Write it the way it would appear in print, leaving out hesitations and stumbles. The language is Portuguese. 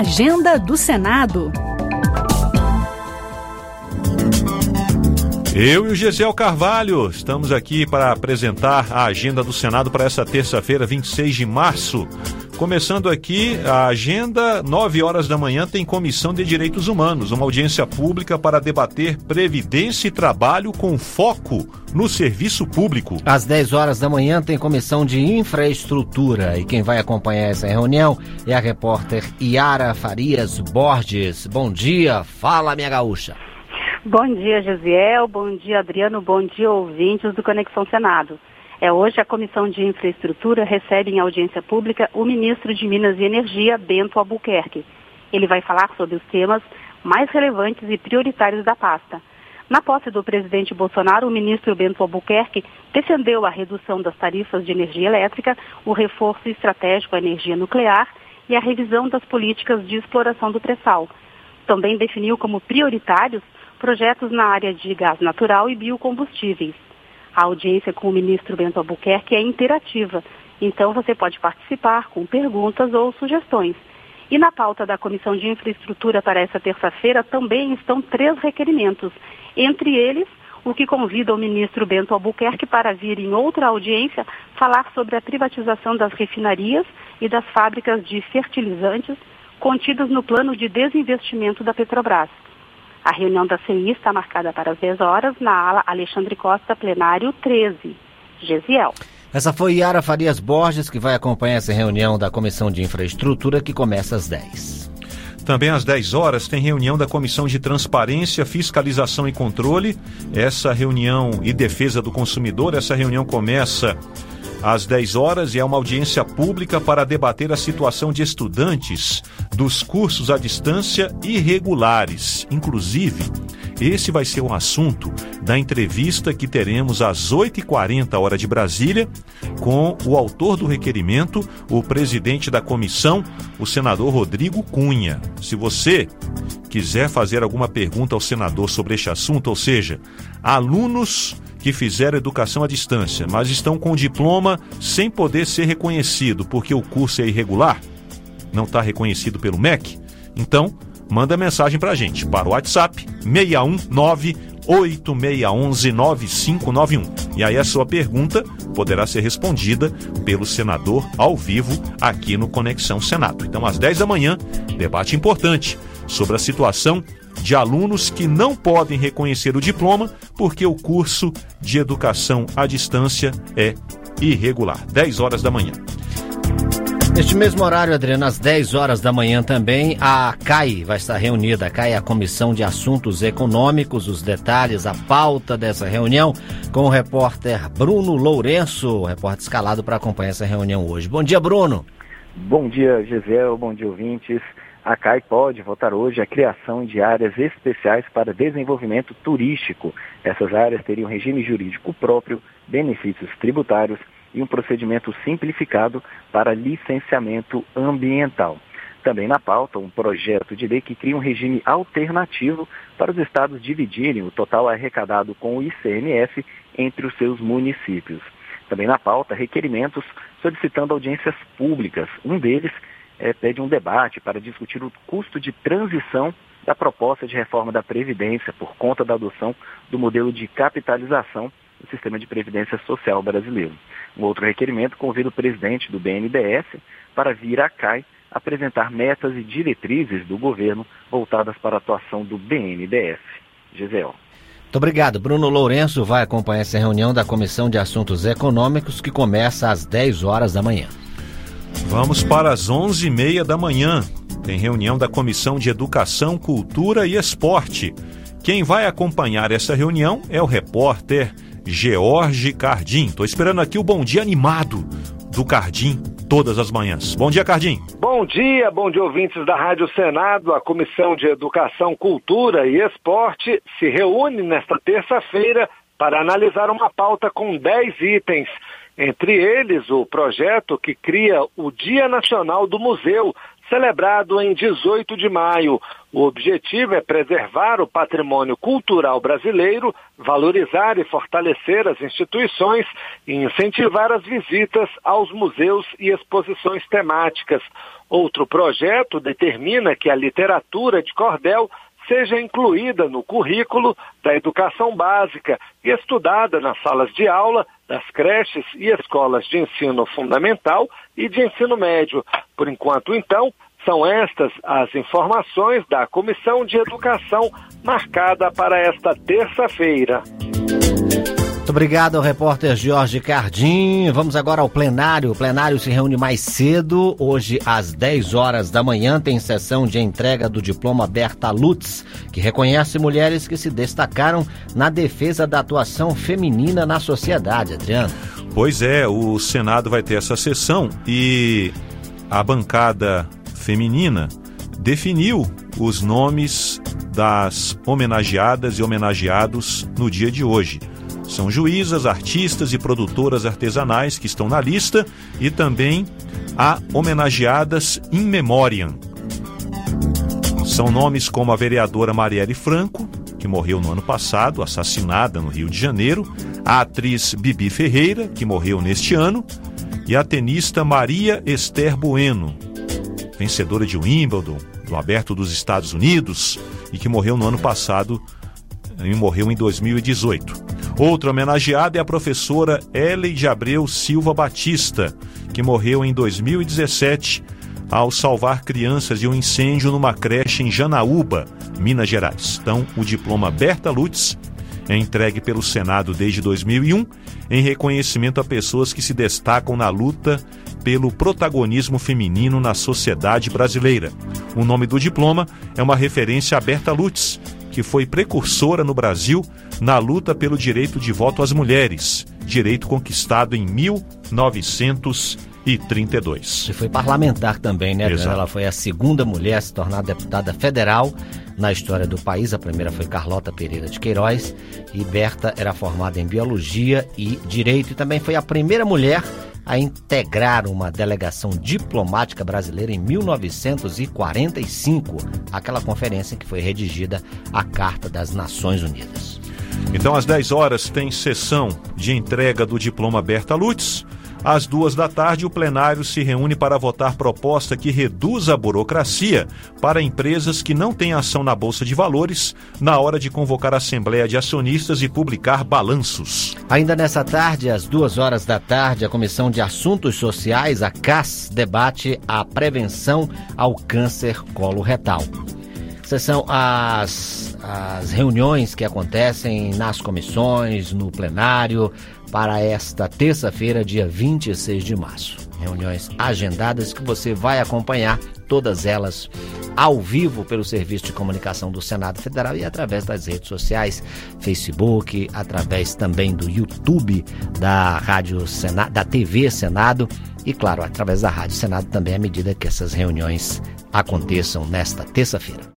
Agenda do Senado. Eu e o Gesiel Carvalho estamos aqui para apresentar a agenda do Senado para essa terça-feira, 26 de março. Começando aqui a agenda, 9 horas da manhã tem Comissão de Direitos Humanos, uma audiência pública para debater previdência e trabalho com foco no serviço público. Às 10 horas da manhã tem Comissão de Infraestrutura e quem vai acompanhar essa reunião é a repórter Yara Farias Borges. Bom dia, fala minha gaúcha. Bom dia, Gesiel, bom dia, Adriano, bom dia, ouvintes do Conexão Senado. Hoje a Comissão de Infraestrutura recebe em audiência pública o ministro de Minas e Energia, Bento Albuquerque. Ele vai falar sobre os temas mais relevantes e prioritários da pasta. Na posse do presidente Bolsonaro, o ministro Bento Albuquerque defendeu a redução das tarifas de energia elétrica, o reforço estratégico à energia nuclear e a revisão das políticas de exploração do pré-sal. Também definiu como prioritários projetos na área de gás natural e biocombustíveis. A audiência com o ministro Bento Albuquerque é interativa, então você pode participar com perguntas ou sugestões. E na pauta da Comissão de Infraestrutura para essa terça-feira também estão 3 requerimentos, entre eles o que convida o ministro Bento Albuquerque para vir em outra audiência falar sobre a privatização das refinarias e das fábricas de fertilizantes contidas no plano de desinvestimento da Petrobras. A reunião da CI está marcada para as 10 horas na ala Alexandre Costa, plenário 13. Gesiel. Essa foi Yara Farias Borges, que vai acompanhar essa reunião da Comissão de Infraestrutura, que começa às 10. Também às 10 horas tem reunião da Comissão de Transparência, Fiscalização e Controle. Essa reunião e defesa do consumidor, essa reunião começa às 10 horas e é uma audiência pública para debater a situação de estudantes dos cursos à distância irregulares. Inclusive, esse vai ser o assunto da entrevista que teremos às 8h40, hora de Brasília, com o autor do requerimento, o presidente da comissão, o senador Rodrigo Cunha. Se você quiser fazer alguma pergunta ao senador sobre este assunto, ou seja, alunos que fizeram educação à distância, mas estão com diploma sem poder ser reconhecido porque o curso é irregular, não está reconhecido pelo MEC, então manda mensagem para a gente, para o WhatsApp 619-8611-9591. E aí a sua pergunta poderá ser respondida pelo senador ao vivo aqui no Conexão Senado. Então às 10 da manhã, debate importante sobre a situação de alunos que não podem reconhecer o diploma porque o curso de educação à distância é irregular. 10 horas da manhã. Neste mesmo horário, Adriano, às 10 horas da manhã também, a CAI vai estar reunida. A CAI é a Comissão de Assuntos Econômicos. Os detalhes, a pauta dessa reunião com o repórter Bruno Lourenço, o repórter escalado para acompanhar essa reunião hoje. Bom dia, Bruno. Bom dia, Gesiel. Bom dia, ouvintes. A CAI pode votar hoje a criação de áreas especiais para desenvolvimento turístico. Essas áreas teriam regime jurídico próprio, benefícios tributários e um procedimento simplificado para licenciamento ambiental. Também na pauta, um projeto de lei que cria um regime alternativo para os estados dividirem o total arrecadado com o ICMS entre os seus municípios. Também na pauta, requerimentos solicitando audiências públicas. Um deles pede um debate para discutir o custo de transição da proposta de reforma da Previdência por conta da adoção do modelo de capitalização do sistema de previdência social brasileiro. Um outro requerimento convida o presidente do BNDES para vir à CAI apresentar metas e diretrizes do governo voltadas para a atuação do BNDES. Gesiel. Muito obrigado. Bruno Lourenço vai acompanhar essa reunião da Comissão de Assuntos Econômicos que começa às 10 horas da manhã. Vamos para as 11h30 da manhã. Tem reunião da Comissão de Educação, Cultura e Esporte. Quem vai acompanhar essa reunião é o repórter George Cardim. Estou esperando aqui o bom dia animado do Cardim todas as manhãs. Bom dia, Cardim. Bom dia ouvintes da Rádio Senado. A Comissão de Educação, Cultura e Esporte se reúne nesta terça-feira para analisar uma pauta com 10 itens. Entre eles, o projeto que cria o Dia Nacional do Museu, celebrado em 18 de maio. O objetivo é preservar o patrimônio cultural brasileiro, valorizar e fortalecer as instituições e incentivar as visitas aos museus e exposições temáticas. Outro projeto determina que a literatura de cordel seja incluída no currículo da educação básica e estudada nas salas de aula das creches e escolas de ensino fundamental e de ensino médio. Por enquanto, então, são estas as informações da Comissão de Educação marcada para esta terça-feira. Muito obrigado ao repórter Jorge Cardim. Vamos agora ao plenário. O plenário se reúne mais cedo. Hoje, às 10 horas da manhã, tem sessão de entrega do diploma Berta Lutz, que reconhece mulheres que se destacaram na defesa da atuação feminina na sociedade. Adriano. Pois é, o Senado vai ter essa sessão e a bancada feminina definiu os nomes das homenageadas e homenageados no dia de hoje. São juízas, artistas e produtoras artesanais que estão na lista e também há homenageadas in memoriam. São nomes como a vereadora Marielle Franco, que morreu no ano passado, assassinada no Rio de Janeiro, a atriz Bibi Ferreira, que morreu neste ano, e a tenista Maria Esther Bueno, vencedora de Wimbledon, do Aberto dos Estados Unidos, e que morreu no ano passado, e morreu em 2018. Outra homenageada é a professora Ellen de Abreu Silva Batista, que morreu em 2017 ao salvar crianças de um incêndio numa creche em Janaúba, Minas Gerais. Então, o diploma Berta Lutz é entregue pelo Senado desde 2001 em reconhecimento a pessoas que se destacam na luta pelo protagonismo feminino na sociedade brasileira. O nome do diploma é uma referência a Berta Lutz, que foi precursora no Brasil na luta pelo direito de voto às mulheres, direito conquistado em 1932. E foi parlamentar também, né? Exato. Ela foi a segunda mulher a se tornar deputada federal na história do país. A primeira foi Carlota Pereira de Queiroz e Berta era formada em Biologia e Direito e também foi a primeira mulher a integrar uma delegação diplomática brasileira em 1945, aquela conferência em que foi redigida a Carta das Nações Unidas. Então, às 10 horas, tem sessão de entrega do diploma Berta Lutz. Às 2 da tarde, o plenário se reúne para votar proposta que reduz a burocracia para empresas que não têm ação na Bolsa de Valores na hora de convocar a Assembleia de Acionistas e publicar balanços. Ainda nessa tarde, às 2 horas da tarde, a Comissão de Assuntos Sociais, a CAS, debate a prevenção ao câncer coloretal. São as reuniões que acontecem nas comissões, no plenário, para esta terça-feira, dia 26 de março. Reuniões agendadas que você vai acompanhar, todas elas ao vivo pelo Serviço de Comunicação do Senado Federal e através das redes sociais, Facebook, através também do YouTube da Rádio Senado, da TV Senado e, claro, através da Rádio Senado também à medida que essas reuniões aconteçam nesta terça-feira.